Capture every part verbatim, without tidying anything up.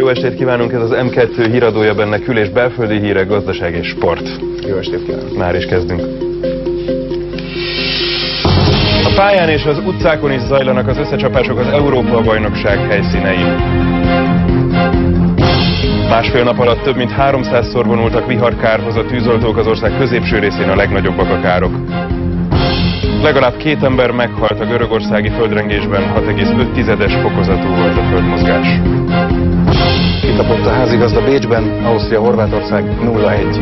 jó estét kívánunk, ez az M kettő híradója, benne kül- és belföldi hírek, gazdaság és sport. Jó estét kívánunk. Már is kezdünk. A pályán és az utcákon is zajlanak az összecsapások az Európa-bajnokság helyszínein. Másfél nap alatt több mint háromszázszor vonultak viharkárhoz a tűzoltók, az ország középső részén a legnagyobbak a károk. Legalább két ember meghalt a görögországi földrengésben, hat egész öt tizedes fokozatú volt a földmozgás. Kitapott a házigazda Bécsben, Ausztria-Horvátország nulla egy.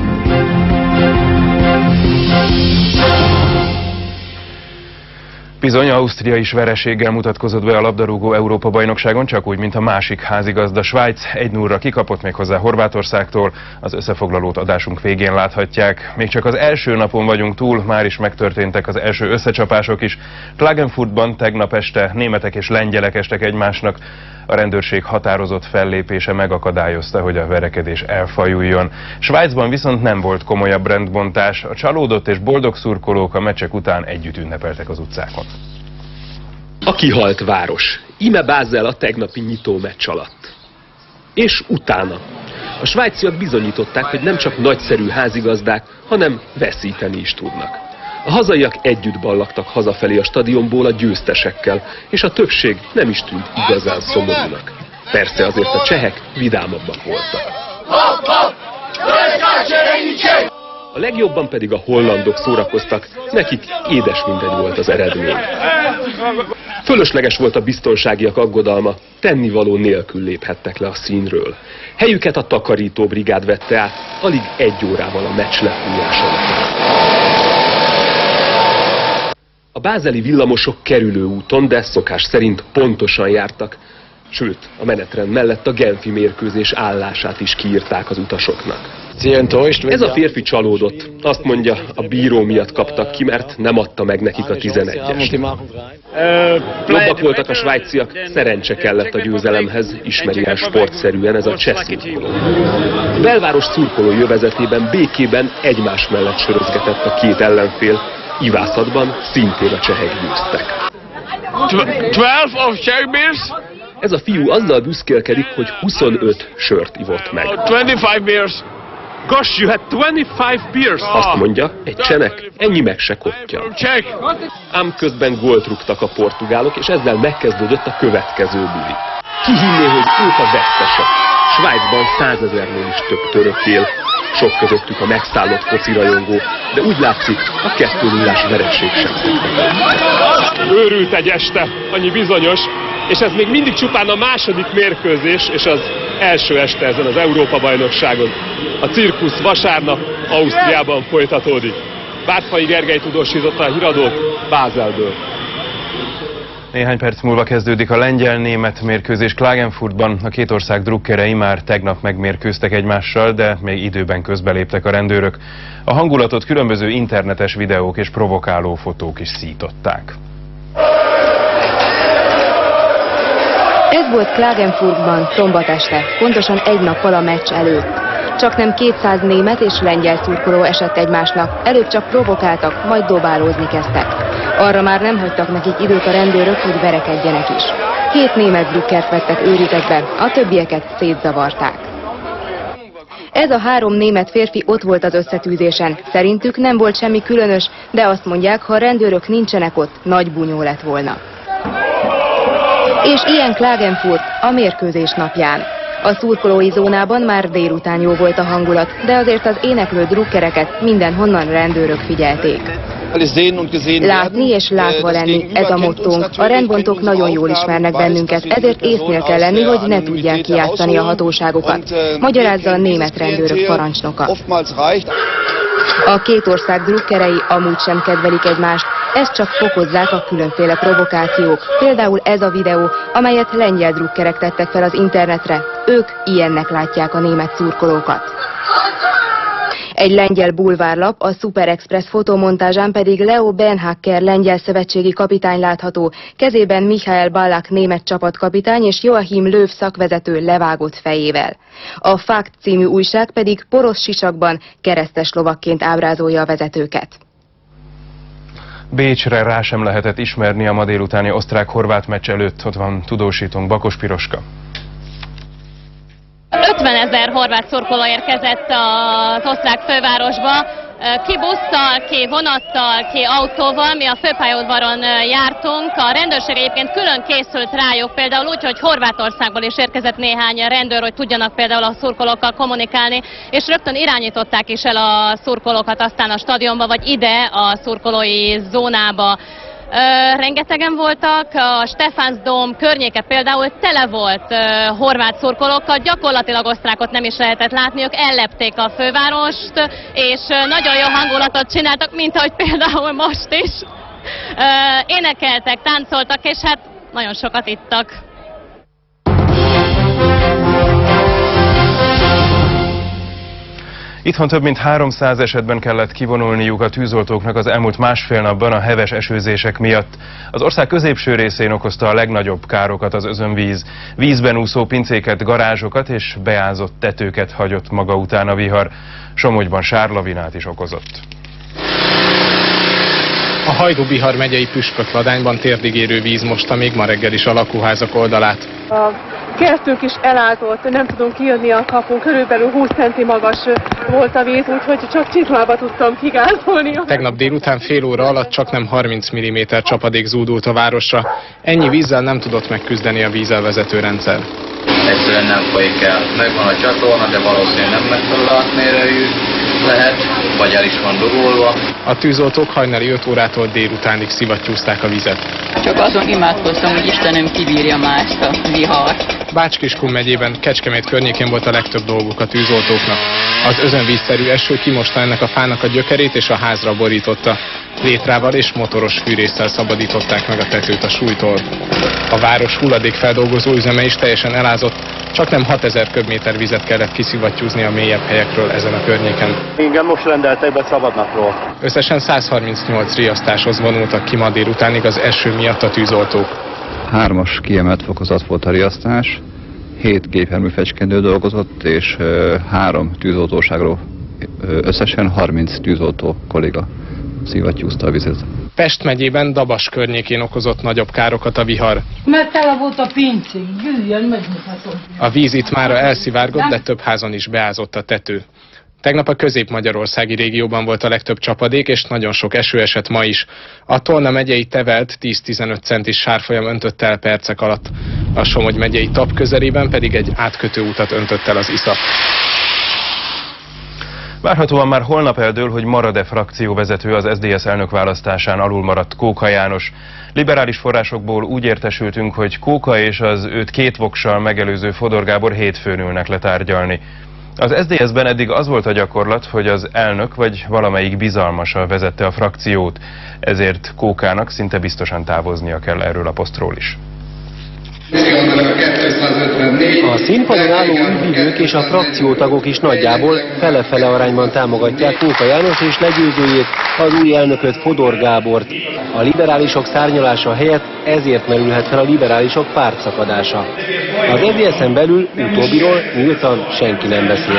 Bizony, Ausztria is vereséggel mutatkozott be a labdarúgó Európa-bajnokságon, csak úgy, mint a másik házigazda Svájc. egy nullra kikapott méghozzá Horvátországtól. Az összefoglalót adásunk végén láthatják. Még csak az első napon vagyunk túl, már is megtörténtek az első összecsapások is. Klagenfurtban tegnap este németek és lengyelek estek egymásnak. A rendőrség határozott fellépése megakadályozta, hogy a verekedés elfajuljon. Svájcban viszont nem volt komolyabb rendbontás. A csalódott és boldog szurkolók a meccsek után együtt ünnepeltek az utcákon. A kihalt város. Íme Bázel a tegnapi nyitó meccs alatt. És utána. A svájciak bizonyították, hogy nem csak nagyszerű házigazdák, hanem veszíteni is tudnak. A hazaiak együtt ballagtak hazafelé a stadionból a győztesekkel, és a többség nem is tűnt igazán szomorúnak. Persze azért a csehek vidámabbak voltak. A legjobban pedig a hollandok szórakoztak, nekik édes mindegy volt az eredmény. Fölösleges volt a biztonságiak aggodalma, tennivaló nélkül léphettek le a színről. Helyüket a takarító brigád vette át, alig egy órával a meccs lefújása után. A bázeli villamosok kerülőúton, de szokás szerint pontosan jártak. Sőt, a menetrend mellett a genfi mérkőzés állását is kiírták az utasoknak. Ez a férfi csalódott. Azt mondja, a bíró miatt kaptak ki, mert nem adta meg nekik a tizenegyest. Jobbak voltak a svájciak, szerencse kellett a győzelemhez, ismeri el sportszerűen ez a cseh szurkoló. A belváros szurkolói övezetében békében egymás mellett sörözgetett a két ellenfél, ivászatban szintén a csehek győztek. Ez a fiú azzal büszkélkedik, hogy huszonöt sört ivott meg. Gosh, you had twenty-five beers. Azt mondja, egy csenek ennyi meg se kottya. Ám közben gólt rúgtak a portugálok, és ezzel megkezdődött a következő buli. Ki hinné, hogy ők a vesztesek? Svájcban százezernél is több török él. Sok közöttük a megszállott focirajongó, de úgy látszik, a kettő nullás vereség sem. Őrült egy este, annyi bizonyos, és ez még mindig csupán a második mérkőzés, és az első este ezen az Európa-bajnokságon. A cirkusz vasárnap Ausztriában folytatódik. Bártfai Gergely tudósította a híradót Bázelből. Néhány perc múlva kezdődik a lengyel-német mérkőzés Klagenfurtban. A két ország drukkerei már tegnap megmérkőztek egymással, de még időben közbeléptek a rendőrök. A hangulatot különböző internetes videók és provokáló fotók is szították. Ez volt Klagenfurtban szombat este, pontosan egy nappal a meccs előtt. Csaknem kétszáz német és lengyel szurkoló esett egymásnak, előbb csak provokáltak, majd dobálózni kezdtek. Arra már nem hagytak nekik időt a rendőrök, hogy verekedjenek is. Hét német drukkert vettek őrizetbe, a többieket szétzavarták. Ez a három német férfi ott volt az összetűzésen. Szerintük nem volt semmi különös, de azt mondják, ha a rendőrök nincsenek ott, nagy bunyó lett volna. És ilyen Klagenfurt a mérkőzés napján. A szurkolói zónában már délután jó volt a hangulat, de azért az éneklő drukkereket mindenhonnan rendőrök figyelték. Látni és látva lenni, ez a mottónk. A rendbontók nagyon jól ismernek bennünket, ezért észnél kell lenni, hogy ne tudják kijátszani a hatóságokat, magyarázza a német rendőrök parancsnoka. A két ország drukkerei amúgy sem kedvelik egymást, ezt csak fokozzák a különféle provokációk. Például ez a videó, amelyet lengyel drukkerek tettek fel az internetre. Ők ilyennek látják a német szurkolókat. Egy lengyel bulvárlap, a Super Express fotomontázsán pedig Leo Benhacker lengyel szövetségi kapitány látható, kezében Michael Ballack német csapatkapitány és Joachim Löw szakvezető levágott fejével. A Fakt című újság pedig poros sisakban keresztes lovakként ábrázolja a vezetőket. Bécsre rá sem lehetett ismerni a ma délutáni osztrák-horvát meccs előtt, ott van tudósítónk Bakos Piroska. ötvenezer horvát szurkoló érkezett az osztrák fővárosba, ki busszal, ki vonattal, ki autóval, mi a főpályaudvaron jártunk. A rendőrség egyébként külön készült rájuk, például úgy, hogy Horvátországból is érkezett néhány rendőr, hogy tudjanak például a szurkolókkal kommunikálni, és rögtön irányították is el a szurkolókat aztán a stadionba, vagy ide a szurkolói zónába. Uh, rengetegen voltak, a Stephansdom környéke például tele volt uh, horvát szurkolókkal, gyakorlatilag osztrákot nem is lehetett látni, ők ellepték a fővárost, és uh, nagyon jó hangulatot csináltak, mint ahogy például most is. Uh, énekeltek, táncoltak, és hát nagyon sokat ittak. Itthon több mint háromszáz esetben kellett kivonulniuk a tűzoltóknak az elmúlt másfél napban a heves esőzések miatt. Az ország középső részén okozta a legnagyobb károkat az özönvíz. Vízben úszó pincéket, garázsokat és beázott tetőket hagyott maga után a vihar. Somogyban sárlavinát is okozott. A Hajdú-Bihar megyei Püspökladányban térdig érő víz mosta még ma reggel is a lakóházak oldalát. A kertünk is elázott, nem tudunk kijönni a kapun, körülbelül húsz centi magas volt a víz, úgyhogy csak csizmába tudtam kigázolni. Tegnap délután fél óra alatt csaknem harminc milliméter csapadék zúdult a városra. Ennyi vízzel nem tudott megküzdeni a vízelvezető rendszer. Egyszerűen nem folyik el. Megvan a csatorna, de valószínűleg nem megfelelő átmérőjű lehet, vagy el is van dugolva. A tűzoltók hajnali öt órától délutánig szivattyúzták a vizet. Csak azon imádkoztam, hogy Istenem kibírja már ezt a vihart. Bács-Kiskun megyében, Kecskemét környékén volt a legtöbb dolguk a tűzoltóknak. Az özönvízszerű eső kimosta ennek a fának a gyökerét és a házra borította. Létrával és motoros fűrésszel szabadították meg a tetőt a súlytól. A város hulladékfeldolgozó üzeme is teljesen elázott, csak nem hatezer köbméter vizet kellett kiszivattyúzni a mélyebb helyekről ezen a környéken. Engem most rendeltek be szabadnapról. Összesen száz harmincnyolc riasztáshoz vonultak ki ma délutánig az eső miatt a tűzoltók. Hármas kiemelt fokozat volt a riasztás, hét gépjármű fecskendő dolgozott, és ö, három tűzoltóságról ö, összesen harminc tűzoltó kolléga szivattyúzta a vizet. Pest megyében Dabas környékén okozott nagyobb károkat a vihar. Mert tele volt a pincé, jöjjön, megmutatom. A víz itt mára elszivárgott, de több házon is beázott a tető. Tegnap a közép-magyarországi régióban volt a legtöbb csapadék, és nagyon sok eső esett ma is. A Tolna megyei Tevelt tíz-tizenöt centis sárfolyam öntött el percek alatt. A Somogy megyei Tap közelében pedig egy átkötő utat öntött el az Iszap. Várhatóan már holnap eldől, hogy marad-e frakcióvezető az es zé dé es elnökválasztásán alul maradt Kóka János. Liberális forrásokból úgy értesültünk, hogy Kóka és az őt két voksal megelőző Fodor Gábor hétfőn ülnek le tárgyalni. Az es zé dé es-ben eddig az volt a gyakorlat, hogy az elnök vagy valamelyik bizalmasa vezette a frakciót, ezért Kókának szinte biztosan távoznia kell erről a posztról is. A színpadon álló újvívők és a frakciótagok is nagyjából fele-fele arányban támogatják Kóka János és legyőzőjét, az új elnököt, Fodor Gábort. A liberálisok szárnyalása helyett ezért merülhet fel a liberálisok pártszakadása. Az es zé dé es-en belül utóbbiról nyíltan senki nem beszél.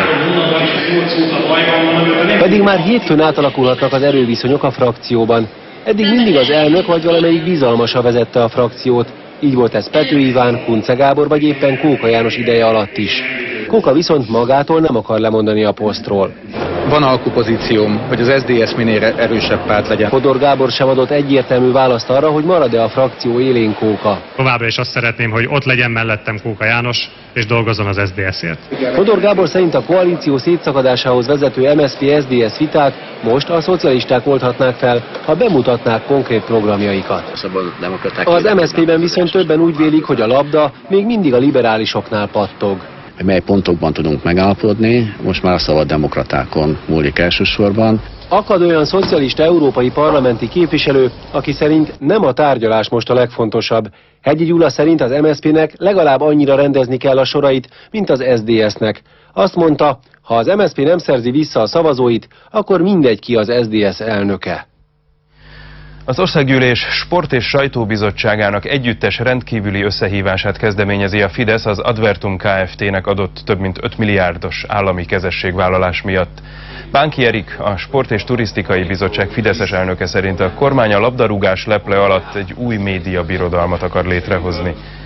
Pedig már hétfőn átalakulhatnak az erőviszonyok a frakcióban. Eddig mindig az elnök vagy valamelyik bizalmasa vezette a frakciót. Így volt ez Pető Iván, Kunce Gábor vagy éppen Kóka János ideje alatt is. Kóka viszont magától nem akar lemondani a posztról. Van alkupozícióm, hogy az es zé dé es minél erősebb párt legyen. Fodor Gábor sem adott egyértelmű választ arra, hogy marad-e a frakció élén Kóka. Továbbra is azt szeretném, hogy ott legyen mellettem Kóka János, és dolgozzon az es zé dé es-ért. Fodor Gábor szerint a koalíció szétszakadásához vezető em es zé pé es zé dé es vitát most a szocialisták oldhatnák fel, ha bemutatnák konkrét programjaikat. Az em es zé pé-ben viszont többen úgy vélik, hogy a labda még mindig a liberálisoknál pattog. Mely pontokban tudunk megállapodni, most már a szabaddemokratákon múlik elsősorban. Akad olyan szocialista európai parlamenti képviselő, aki szerint nem a tárgyalás most a legfontosabb. Hegyi Gyula szerint az em es zé pé-nek legalább annyira rendezni kell a sorait, mint az es zé dé es-nek. Azt mondta, ha az em es zé pé nem szerzi vissza a szavazóit, akkor mindegy ki az es zé dé es elnöke. Az Országgyűlés Sport- és Sajtóbizottságának együttes rendkívüli összehívását kezdeményezi a Fidesz az Advertum Kft-nek adott több mint öt milliárdos állami kezességvállalás miatt. Bánki Erik, a Sport- és Turisztikai Bizottság fideszes elnöke szerint a kormány a labdarúgás leple alatt egy új médiabirodalmat akar létrehozni.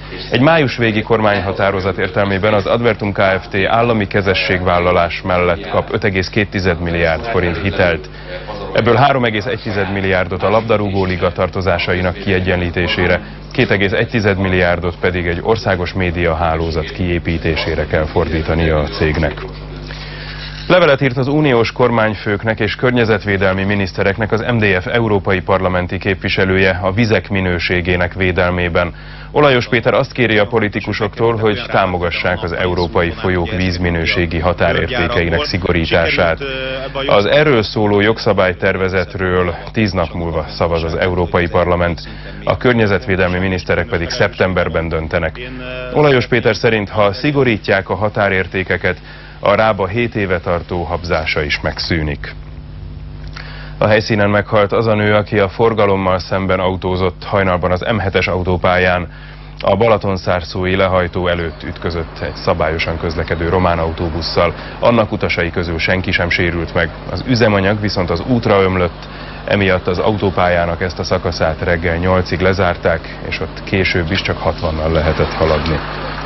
Egy május végi kormányhatározat értelmében az Advertum Kft. Állami kezességvállalás mellett kap öt egész két milliárd forint hitelt. Ebből három egész egy milliárdot a labdarúgó liga tartozásainak kiegyenlítésére, két egész egy milliárdot pedig egy országos médiahálózat kiépítésére kell fordítania a cégnek. Levelet írt az uniós kormányfőknek és környezetvédelmi minisztereknek az em dé ef európai parlamenti képviselője a vizek minőségének védelmében. Olajos Péter azt kéri a politikusoktól, hogy támogassák az európai folyók vízminőségi határértékeinek szigorítását. Az erről szóló jogszabálytervezetről tíz nap múlva szavaz az Európai Parlament, a környezetvédelmi miniszterek pedig szeptemberben döntenek. Olajos Péter szerint, ha szigorítják a határértékeket, a Rába hét éve tartó habzása is megszűnik. A helyszínen meghalt az a nő, aki a forgalommal szemben autózott hajnalban az em hetes autópályán. A Balatonszárszói lehajtó előtt ütközött egy szabályosan közlekedő román autóbusszal. Annak utasai közül senki sem sérült meg. Az üzemanyag viszont az útra ömlött, emiatt az autópályának ezt a szakaszát reggel nyolcig lezárták, és ott később is csak hatvannal lehetett haladni.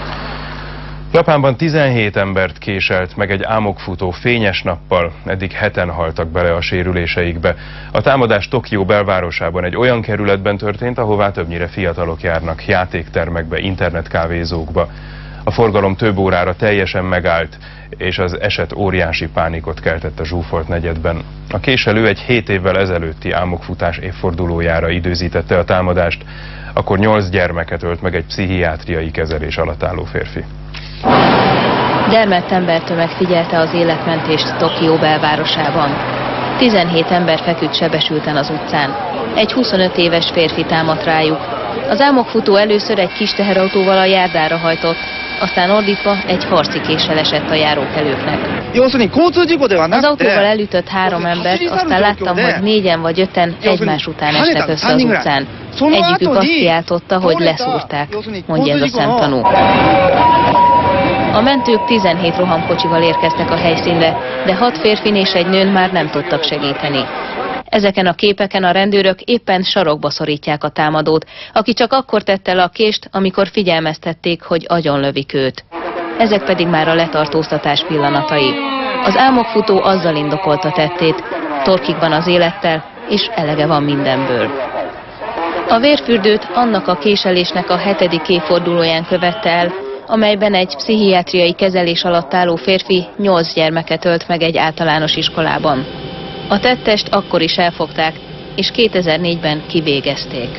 Japánban tizenhét embert késelt meg egy ámokfutó fényes nappal, eddig heten haltak bele a sérüléseikbe. A támadás Tokió belvárosában egy olyan kerületben történt, ahová többnyire fiatalok járnak, játéktermekbe, internetkávézókba. A forgalom több órára teljesen megállt, és az eset óriási pánikot keltett a zsúfolt negyedben. A késelő egy hét évvel ezelőtti ámokfutás évfordulójára időzítette a támadást, akkor nyolc gyermeket ölt meg egy pszichiátriai kezelés alatt álló férfi. Dermedt embertömeg figyelte az életmentést Tokió belvárosában. tizenhét ember feküdt sebesülten az utcán. Egy huszonöt éves férfi támadt rájuk. Az ámokfutó először egy kis teherautóval a járdára hajtott, aztán ordítva egy harci késsel esett a járókelőknek. Az autóval elütött három embert, aztán láttam, hogy négyen vagy öten egymás után estek össze az utcán. Egyikük azt kiáltotta, hogy leszúrták, mondja ez a szemtanú. A mentők tizenhét rohamkocsival érkeztek a helyszínre, de hat férfin és egy nőn már nem tudtak segíteni. Ezeken a képeken a rendőrök éppen sarokba szorítják a támadót, aki csak akkor tette le a kést, amikor figyelmeztették, hogy agyonlövik őt. Ezek pedig már a letartóztatás pillanatai. Az ámokfutó azzal indokolta tettét, torkig van az élettel, és elege van mindenből. A vérfürdőt annak a késelésnek a hetedik évfordulóján követte el, amelyben egy pszichiátriai kezelés alatt álló férfi nyolc gyermeket ölt meg egy általános iskolában. A tettest akkor is elfogták, és kétezer-négyben kivégezték.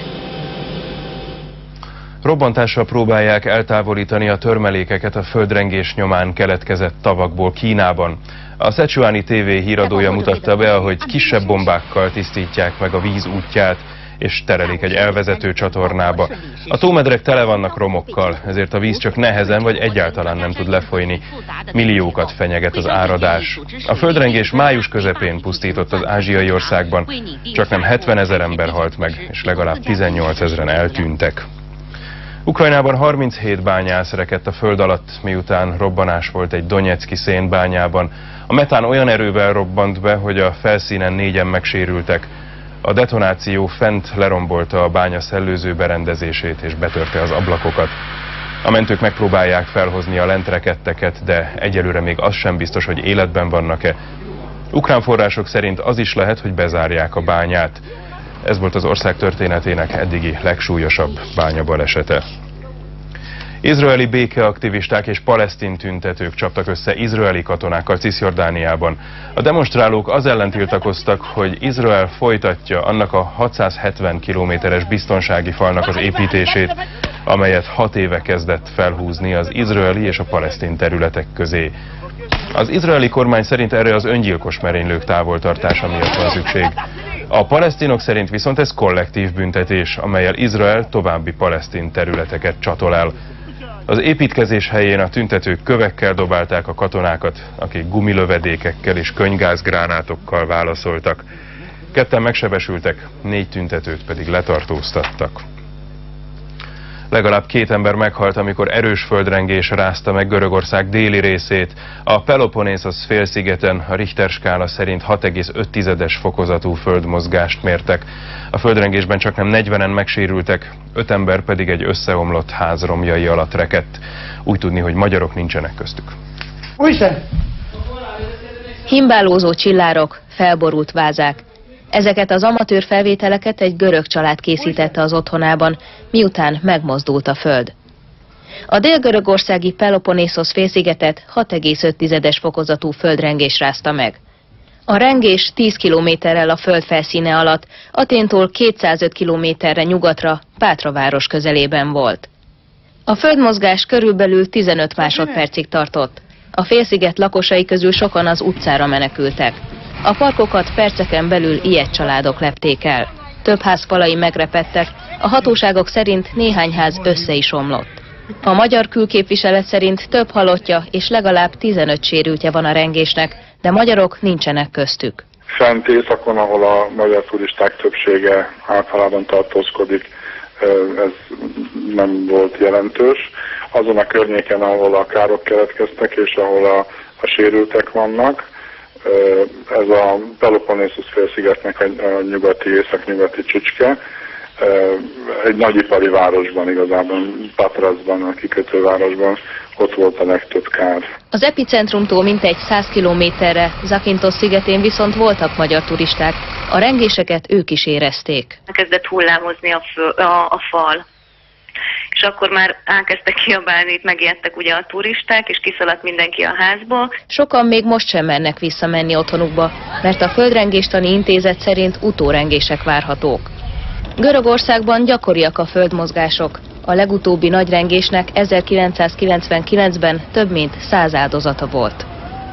Robbantással próbálják eltávolítani a törmelékeket a földrengés nyomán keletkezett tavakból Kínában. A Szecsuáni té vé híradója mutatta be, ahogy kisebb bombákkal tisztítják meg a víz útját, és terelik egy elvezető csatornába. A tómedrek tele vannak romokkal, ezért a víz csak nehezen vagy egyáltalán nem tud lefolyni. Milliókat fenyeget az áradás. A földrengés május közepén pusztított az ázsiai országban, csaknem hetvenezer ember halt meg, és legalább tizennyolcezren eltűntek. Ukrajnában harminchét bányász rekedt a föld alatt, miután robbanás volt egy donecki szénbányában. A metán olyan erővel robbant be, hogy a felszínen négyen megsérültek. A detonáció fent lerombolta a bánya szellőző berendezését és betörte az ablakokat. A mentők megpróbálják felhozni a lent rekedteket, de egyelőre még az sem biztos, hogy életben vannak-e. Ukrán források szerint az is lehet, hogy bezárják a bányát. Ez volt az ország történetének eddigi legsúlyosabb bányabalesete. Izraeli békeaktivisták és palesztin tüntetők csaptak össze izraeli katonákkal Ciszjordániában. A demonstrálók az ellen tiltakoztak, hogy Izrael folytatja annak a hatszázhetven kilométeres biztonsági falnak az építését, amelyet hat éve kezdett felhúzni az izraeli és a palesztin területek közé. Az izraeli kormány szerint erre az öngyilkos merénylők távoltartása miatt van szükség. A palesztinok szerint viszont ez kollektív büntetés, amellyel Izrael további palesztin területeket csatol el. Az építkezés helyén a tüntetők kövekkel dobálták a katonákat, akik gumilövedékekkel és könygázgránátokkal válaszoltak. Ketten megsebesültek, négy tüntetőt pedig letartóztattak. Legalább két ember meghalt, amikor erős földrengés rázta meg Görögország déli részét. A Peloponnészos félszigeten a Richter skála szerint hat egész öt fokozatú földmozgást mértek. A földrengésben csaknem negyvenen megsérültek, öt ember pedig egy összeomlott ház romjai alatt rekedt. Úgy tudni, hogy magyarok nincsenek köztük. Himbálózó csillárok, felborult vázák. Ezeket az amatőr felvételeket egy görög család készítette az otthonában, miután megmozdult a föld. A dél-görögországi Peloponnészos félszigetet hat egész öt fokozatú földrengés rázta meg. A rengés tíz kilométerrel a föld felszíne alatt, Athéntól kétszázöt kilométerre nyugatra, Pátra város közelében volt. A földmozgás körülbelül tizenöt másodpercig tartott. A félsziget lakosai közül sokan az utcára menekültek. A parkokat perceken belül ilyet családok lepték el. Több ház falai megrepedtek, a hatóságok szerint néhány ház össze is omlott. A magyar külképviselet szerint több halottja és legalább tizenöt sérültje van a rengésnek, de magyarok nincsenek köztük. Fent északon, ahol a magyar turisták többsége általában tartózkodik, ez nem volt jelentős. Azon a környéken, ahol a károk keletkeztek és ahol a, a sérültek vannak, ez a Peloponnészos félszigetnek a nyugati, északnyugati csücske. Egy nagyipari városban, igazából Patrasban, a kikötővárosban, ott volt a legtöbb kár. Az epicentrumtól mintegy száz kilométerre, Zakynthos szigetén viszont voltak magyar turisták. A rengéseket ők is érezték. Kezdett hullámozni a, fő, a, a fal. És akkor már elkezdtek kiabálni, itt megijedtek ugye a turisták, és kiszaladt mindenki a házból. Sokan még most sem mernek visszamenni otthonukba, mert a Földrengéstani Intézet szerint utórengések várhatók. Görögországban gyakoriak a földmozgások. A legutóbbi nagyrengésnek ezerkilencszázkilencvenkilencben több mint száz áldozata volt.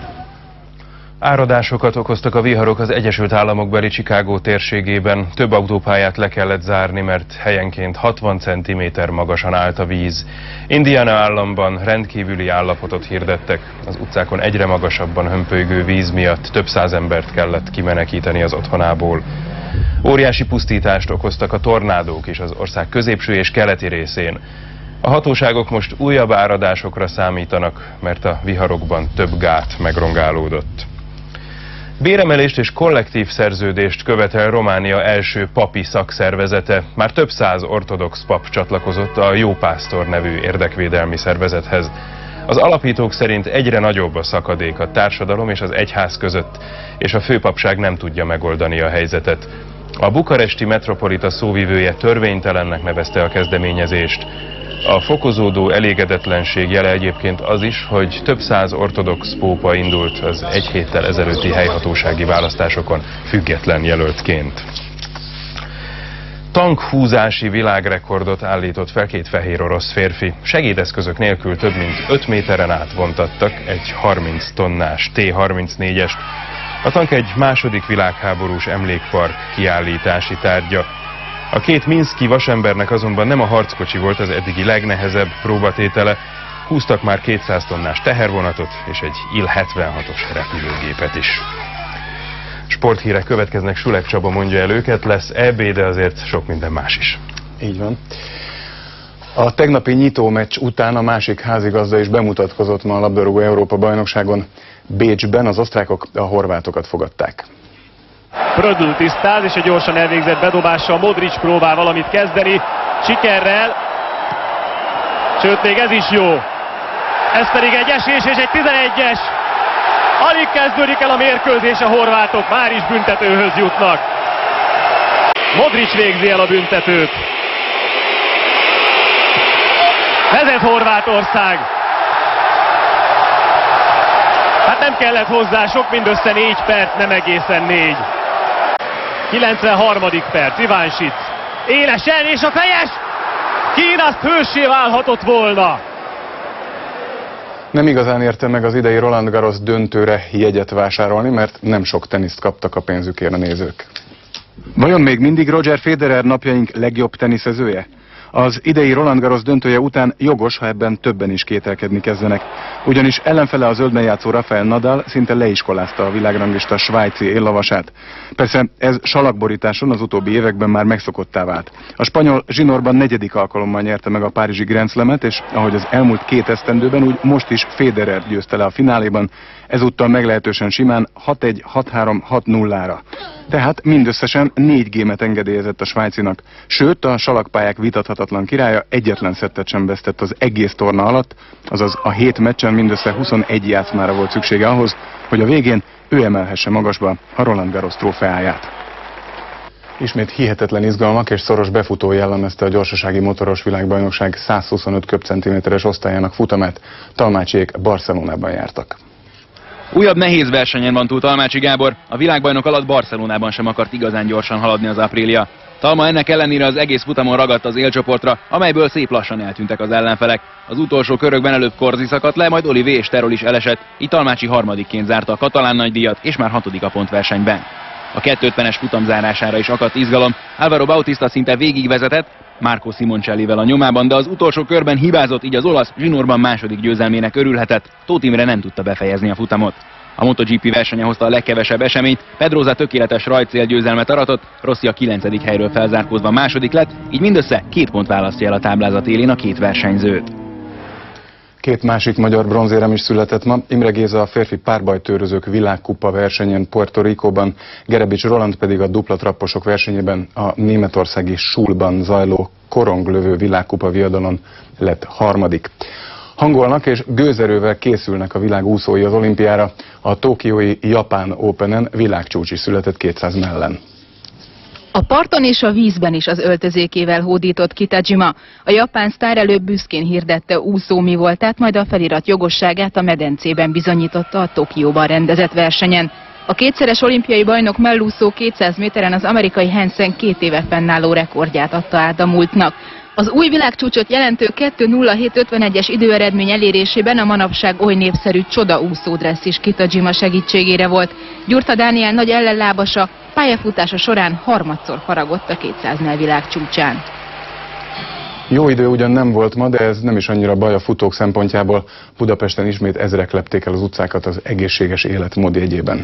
Áradásokat okoztak a viharok az Egyesült Államokbeli Chicago térségében. Több autópályát le kellett zárni, mert helyenként hatvan centiméter magasan állt a víz. Indiana államban rendkívüli állapotot hirdettek. Az utcákon egyre magasabban hömpölygő víz miatt több száz embert kellett kimenekíteni az otthonából. Óriási pusztítást okoztak a tornádók is az ország középső és keleti részén. A hatóságok most újabb áradásokra számítanak, mert a viharokban több gát megrongálódott. Béremelést és kollektív szerződést követel Románia első papi szakszervezete. Már több száz ortodox pap csatlakozott a Jó Pásztor nevű érdekvédelmi szervezethez. Az alapítók szerint egyre nagyobb a szakadék a társadalom és az egyház között, és a főpapság nem tudja megoldani a helyzetet. A bukaresti metropolita szóvivője törvénytelennek nevezte a kezdeményezést. A fokozódó elégedetlenség jele egyébként az is, hogy több száz ortodox pópa indult az egy héttel ezelőtti helyhatósági választásokon független jelöltként. Tankhúzási világrekordot állított fel két fehér orosz férfi. Segédeszközök nélkül több mint öt méteren át vontattak egy harminc tonnás T harmincnégyest. A tank egy második világháborús emlékpark kiállítási tárgya. A két minszki vasembernek azonban nem a harckocsi volt az eddigi legnehezebb próbatétele, húztak már kétszáz tonnás tehervonatot és egy Il hetvenhatos repülőgépet is. Sporthírek következnek, Sulek Csaba mondja el őket, lesz é bé, de azért sok minden más is. Így van. A tegnapi nyitómeccs után a másik házigazda is bemutatkozott ma a labdarúgó Európa-bajnokságon. Bécsben az osztrákok a horvátokat fogadták. Prödl tisztáz, és egy gyorsan elvégzett bedobással Modric próbál valamit kezdeni, sikerrel, sőt még ez is jó. Ez pedig egy esés és egy tizenegyes. Alig kezdődik el a mérkőzés, a horvátok már is büntetőhöz jutnak. Modric végzi el a büntetőt. Vezet Horvátország. Hát nem kellett hozzá sok, mindössze négy perc, nem egészen négy. kilencvenharmadik perc, Ivánsic. Élesen, és a fejes! Kín azt hőssé válhatott volna. Nem igazán érte meg az idei Roland Garros döntőre jegyet vásárolni, mert nem sok teniszt kaptak a pénzükért a nézők. Vajon még mindig Roger Federer napjaink legjobb teniszezője? Az idei Roland Garros döntője után jogos, ha ebben többen is kételkedni kezdenek. Ugyanis ellenfele a zöldben játszó Rafael Nadal szinte leiskolázta a világranglista svájci éllavasát. Persze ez salakborításon az utóbbi években már megszokottá vált. A spanyol zsinórban negyedik alkalommal nyerte meg a párizsi Grand Slamet, és ahogy az elmúlt két esztendőben, úgy most is Federer győzte le a fináléban, ezúttal meglehetősen simán hat egy, hat három, hat nullára. Tehát mindösszesen négy gémet engedélyezett a svájcinak, sőt a salakpályák vitathatatlan királya egyetlen szettet sem vesztett az egész torna alatt, azaz a hét meccsen mindössze huszonegy játszmára volt szüksége ahhoz, hogy a végén ő emelhesse magasba a Roland Garros trófeáját. Ismét hihetetlen izgalmak és szoros befutó jellemezte a gyorsasági motoros világbajnokság százhuszonöt köbcentiméteres osztályának futamát. Talmácsiék Barcelonában jártak. Újabb nehéz versenyen van túl Talmácsi Gábor, a világbajnok alatt Barcelonában sem akart igazán gyorsan haladni az Aprilia. Talma ennek ellenére az egész futamon ragadt az élcsoportra, amelyből szép lassan eltűntek az ellenfelek. Az utolsó körökben előbb Korzi szakadt le, majd Olivier és Terol is elesett, így Talmácsi harmadikként zárta a katalán nagydíjat, és már hatodik a pontversenyben. A kettő ötvenes futam zárására is akadt izgalom, Álvaro Bautista szinte végigvezetett, Marco Simoncellivel a nyomában, de az utolsó körben hibázott, így az olasz zsinórban második győzelmének örülhetett, Tóth Imre nem tudta befejezni a futamot. A MotoGP versenye hozta a legkevesebb eseményt, Pedrosa tökéletes rajtcél győzelmet aratott, Rossi a kilencedik helyről felzárkózva második lett, így mindössze két pont választja el a táblázat élén a két versenyzőt. Két másik magyar bronzérem is született ma. Imre Géza a férfi párbajtőrözők világkupa versenyén Puerto Ricóban, Gerebics Roland pedig a dupla trapposok versenyében a németországi Schulban zajló koronglövő világkupa viadalon lett harmadik. Hangolnak és gőzerővel készülnek a világ úszói az olimpiára, a tokiói Japán Openen világcsúcs is született kétszáz mellen. A parton és a vízben is az öltözékével hódított Kitajima. A japán sztár előbb büszkén hirdette úszó mi voltát, majd a felirat jogosságát a medencében bizonyította a Tokióban rendezett versenyen. A kétszeres olimpiai bajnok mellúszó kétszáz méteren az amerikai Hansen két éve fennálló rekordját adta át a múltnak. Az új világcsúcsot jelentő kettő nulla hét ötvenegyes időeredmény elérésében a manapság oly népszerű csodaúszódressz is Kitajima segítségére volt. Gyurta Dániel nagy ellenlábasa pályafutása során harmadszor faragott a kétszáznál világcsúcsán. Jó idő ugyan nem volt ma, de ez nem is annyira baj a futók szempontjából. Budapesten ismét ezrek lepték el az utcákat az egészséges életmód jegyében.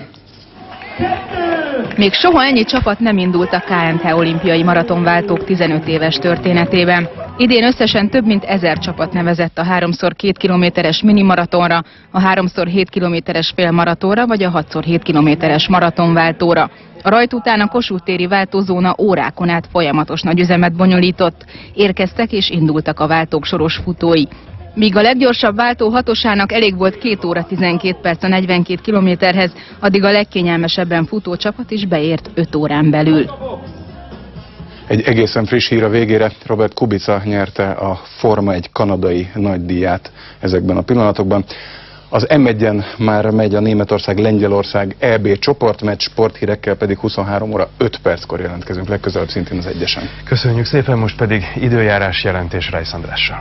Még soha ennyi csapat nem indult a ká en té olimpiai maratonváltók tizenöt éves történetében. Idén összesen több mint ezer csapat nevezett a háromszor két kilométeres minimaratonra, a háromszor hét kilométeres félmaratonra vagy a hatszor hét kilométeres maratonváltóra. A rajt után a Kossuth téri váltózóna órákon át folyamatos nagyüzemet bonyolított. Érkeztek és indultak a váltók soros futói. Míg a leggyorsabb váltó hatosának elég volt két óra tizenkét perc a negyvenkét kilométerhez, addig a legkényelmesebben futó csapat is beért öt órán belül. Egy egészen friss hír a végére, Robert Kubica nyerte a Forma egy kanadai nagydíját ezekben a pillanatokban. Az em egyen már megy a Németország-Lengyelország é bé csoportmeccs, sporthírekkel pedig huszonhárom óra öt perckor jelentkezünk, legközelebb szintén az egyesen. Köszönjük szépen, most pedig időjárás jelentés Rajsz Andrással.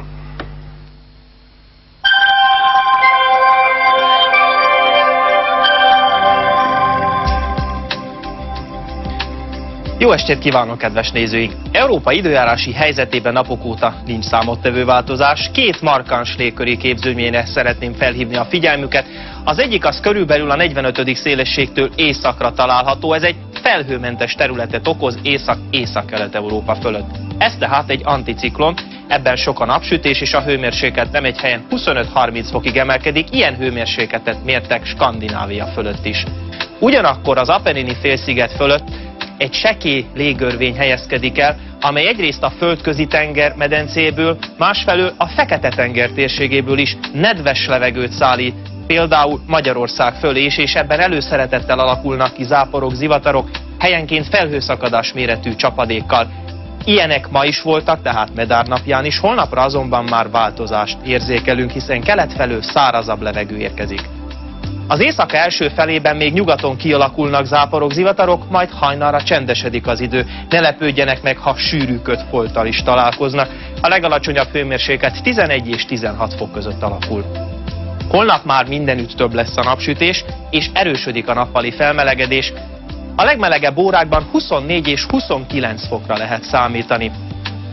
Jó estét kívánok, kedves nézőink! Európa időjárási helyzetében napok óta nincs számottevő változás. Két markáns légköri képződményre szeretném felhívni a figyelmüket. Az egyik az körülbelül a negyvenötödik szélességtől északra található. Ez egy felhőmentes területet okoz észak-észak-kelet-Európa fölött. Ez tehát egy anticiklon, ebben sok a napsütés és a hőmérséklet nem egy helyen huszonöt-harminc fokig emelkedik, ilyen hőmérsékletet mértek Skandinávia fölött is. Ugyanakkor az Apennini félsziget fölött egy sekély légörvény helyezkedik el, amely egyrészt a földközi tenger medencéből, másfelől a Fekete-tenger térségéből is nedves levegőt szállít, például Magyarország fölé is, és ebben előszeretettel alakulnak ki záporok, zivatarok, helyenként felhőszakadás méretű csapadékkal. Ilyenek ma is voltak, tehát Medár napján is, holnapra azonban már változást érzékelünk, hiszen kelet felől szárazabb levegő érkezik. Az éjszaka első felében még nyugaton kialakulnak záporok, zivatarok, majd hajnalra csendesedik az idő. Ne lepődjenek meg, ha sűrű kötfolttal is találkoznak. A legalacsonyabb hőmérséklet tizenegy és tizenhat fok között alakul. Holnap már mindenütt több lesz a napsütés, és erősödik a nappali felmelegedés. A legmelegebb órákban huszonnégy és huszonkilenc fokra lehet számítani.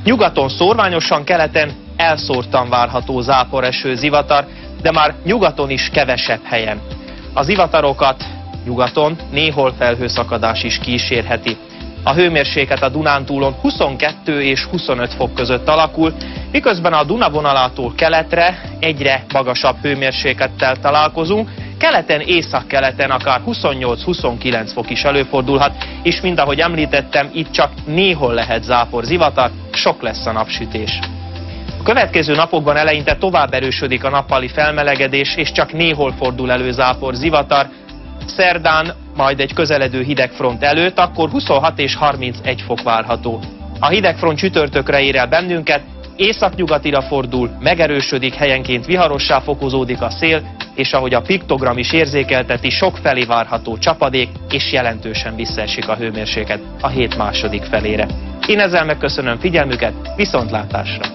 Nyugaton szórványosan, keleten elszórtan várható záporeső, zivatar, de már nyugaton is kevesebb helyen. A zivatarokat nyugaton néhol felhőszakadás is kísérheti. A hőmérséklet a Dunántúlon huszonkettő és huszonöt fok között alakul, miközben a Duna vonalától keletre egyre magasabb hőmérséklettel találkozunk, keleten, északkeleten akár huszonnyolc-huszonkilenc fok is előfordulhat, és mind ahogy említettem, itt csak néhol lehet zápor, zivatar, sok lesz a napsütés. A következő napokban eleinte tovább erősödik a nappali felmelegedés, és csak néhol fordul elő zápor, zivatar. Szerdán, majd egy közeledő hidegfront előtt, akkor huszonhat és harmincegy fok várható. A hidegfront csütörtökre ér el bennünket, északnyugatira fordul, megerősödik, helyenként viharossá fokozódik a szél, és ahogy a piktogram is érzékelteti, sokfelé várható csapadék, és jelentősen visszaesik a hőmérséklet a hét második felére. Én ezzel megköszönöm figyelmüket, viszontlátásra!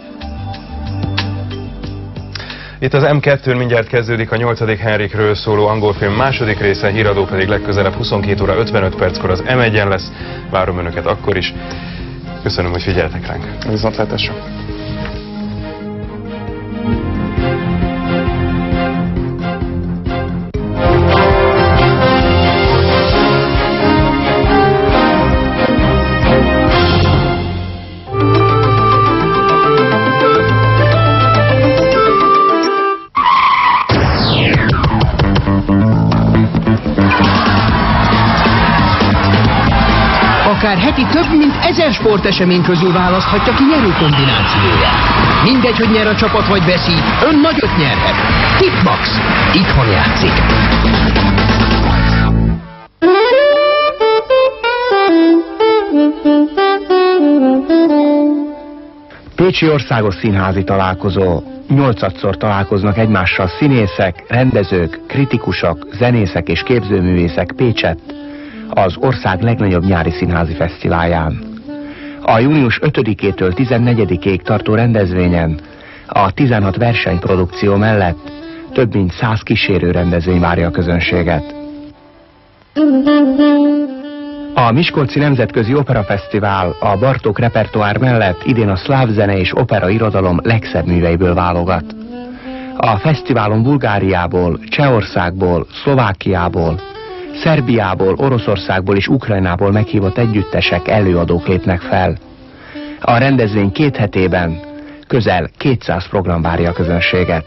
Itt az M kettőn mindjárt kezdődik a nyolcadik Henrikről szóló angol film második része, híradó pedig legközelebb huszonkét óra ötvenöt perckor az M egyen lesz. Várom önöket akkor is. Köszönöm, hogy figyeltek ránk. Viszontlátásra. Akár heti több mint ezer sportesemény közül választhatja ki nyerő kombinációját. Mindegy, hogy nyer a csapat vagy veszít, ön nagyot nyerhet. Tipmax. Itthon játszik. Pécsi Országos Színházi Találkozó. Nyolcadszor találkoznak egymással színészek, rendezők, kritikusok, zenészek és képzőművészek Pécsett, az ország legnagyobb nyári színházi fesztiválján. A június ötödikétől tizennegyedikéig tartó rendezvényen a tizenhat versenyprodukció mellett több mint száz kísérő rendezvény várja a közönséget. A Miskolci Nemzetközi Operafesztivál a Bartók repertoár mellett idén a szláv zene és opera irodalom legszebb műveiből válogat. A fesztiválon Bulgáriából, Csehországból, Szlovákiából, Szerbiából, Oroszországból és Ukrajnából meghívott együttesek, előadók lépnek fel. A rendezvény két hetében közel kétszáz program várja a közönséget.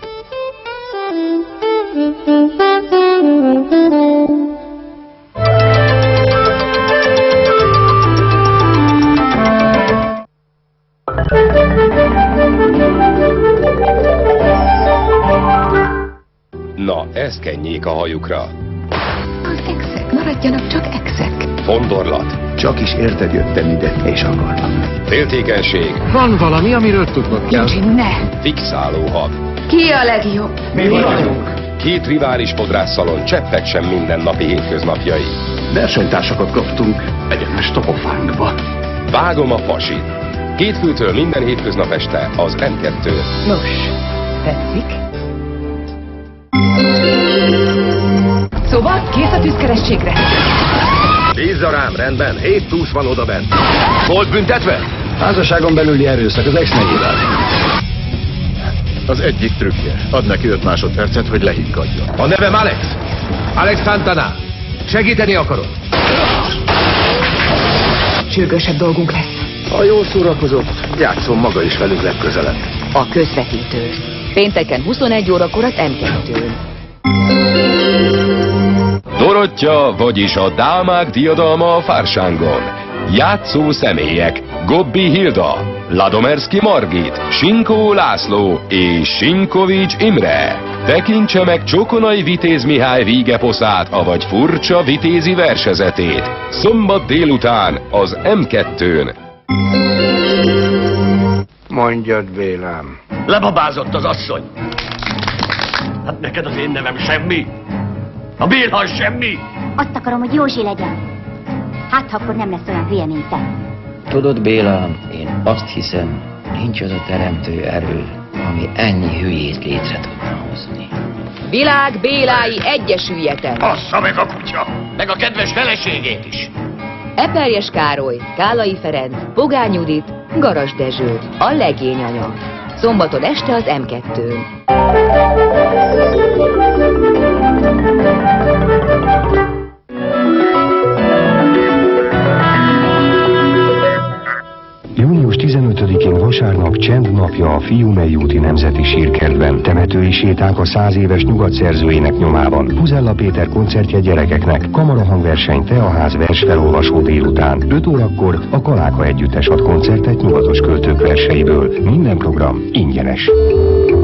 Na, ez kenjék a hajukra. Az exek, maradjanak csak exek. Fondorlat. Csak is érted jöttem ide, és akartam. Féltékenység. Van valami, amiről tudnod kell. Nincs, ne! Fixálóhab. Ki a legjobb? Mi vagyunk. Két rivális fodrásszalon, cseppek sem mindennapi hétköznapjai. Versenytársakat kaptunk egyenes topofánkba. Vágom a pasit. Hétfőtől minden hétköznap este az M kettő. Nos, tetszik? Szóval kész a tűzkerességre? Bízza rám, rendben, hét túsz van odabent. Volt büntetve? Házasságon belüli erőszak az ex-negyével. Az egyik trükkje. Ad neki öt másodpercet, hogy lehiggadjon. A nevem Alex. Alex Santana. Segíteni akarod? Sürgősebb dolgunk lesz. Ha jól szórakozott, játszom maga is velünk legközelebb. A közvetítő. Pénteken huszonegy órakor az M kettőn. Dorottya, vagyis a dámák diadalma a Fársángon. Játszó személyek: Gobbi Hilda, Ladomerszki Margit, Sinkó László és Sinkovics Imre. Tekintse meg Csokonai Vitéz Mihály vígeposzát, avagy furcsa vitézi versezetét. Szombat délután az M kettőn. Mondjad, Bélám. Lebabázott az asszony. Hát neked az én nevem semmi? A Bélhan semmi? Azt akarom, hogy Józsi legyen. Hát, akkor nem lesz olyan hülye, mint te. Tudod, Bélám, én azt hiszem, nincs az a teremtő erő, ami ennyi hülyét létre tudna hozni. Világ Bélái egyesüljetek! Bassza meg a kutya! Meg a kedves feleségét is! Eperjes Károly, Kálai Ferenc, Pogány Judit, Garas Dezső, a legény anya. Szombaton este az em kettőn. június tizenötödikén vasárnap Csend napja a Fiumei úti Nemzeti Sírkertben. Temetői séták a száz éves nyugat szerzőjének nyomában. Puzella Péter koncertje gyerekeknek. Kamarahangverseny Teaház versfelolvasó délután. öt órakor a Kaláka Együttes ad koncertet nyugatos költők verseiből. Minden program ingyenes.